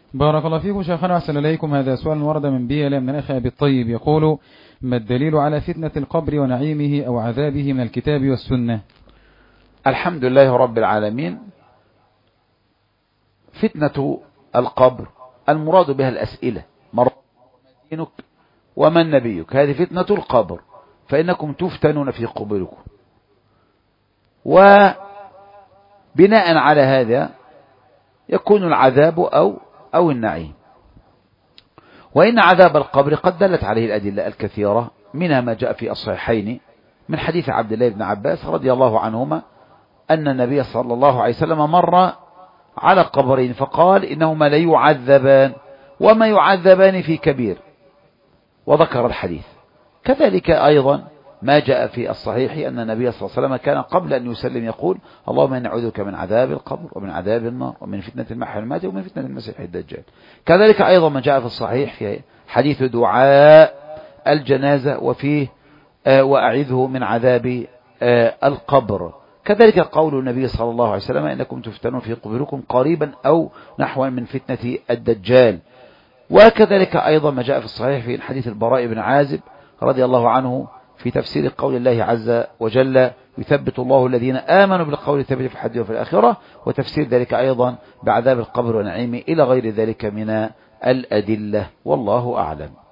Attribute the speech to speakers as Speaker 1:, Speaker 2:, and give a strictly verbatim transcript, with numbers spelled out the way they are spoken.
Speaker 1: بارك الله فيكم شيخنا، أحسن إليكم. هذا سؤال ورد من بيلا من الأخ أبي الطيب، يقول: ما الدليل على فتنة القبر ونعيمه أو عذابه من الكتاب والسنة؟
Speaker 2: الحمد لله رب العالمين. فتنة القبر المراد بها الأسئلة: من دينك ومن نبيك؟ هذه فتنة القبر، فإنكم تفتنون في قبوركم. وبناء على هذا يكون العذاب أو أو النعيم. وإن عذاب القبر قد دلت عليه الأدلة الكثيرة، منها ما جاء في الصحيحين من حديث عبد الله بن عباس رضي الله عنهما أن النبي صلى الله عليه وسلم مر على قبرين فقال: إنهما ليعذبان وما يعذبان في كبير، وذكر الحديث. كذلك أيضا ما جاء في الصحيح أن النبي صلى الله عليه وسلم كان قبل أن يسلم يقول: اللهم إني أعوذك من عذاب القبر ومن عذاب النار ومن فتنة المحيا والممات ومن فتنة المسيح الدجال. كذلك أيضا ما جاء في الصحيح في حديث دعاء الجنازة وفيه آه وأعذه من عذاب آه القبر. كذلك قول النبي صلى الله عليه وسلم: إنكم تفتنون في قبوركم قريبا أو نحوا من فتنة الدجال. وكذلك أيضا ما جاء في الصحيح في حديث البراء بن عازب رضي الله عنه في تفسير قول الله عز وجل: يثبت الله الذين آمنوا بالقول الثابت في الحياة وفي الآخرة، وتفسير ذلك أيضا بعذاب القبر ونعيمه إلى غير ذلك من الأدلة، والله أعلم.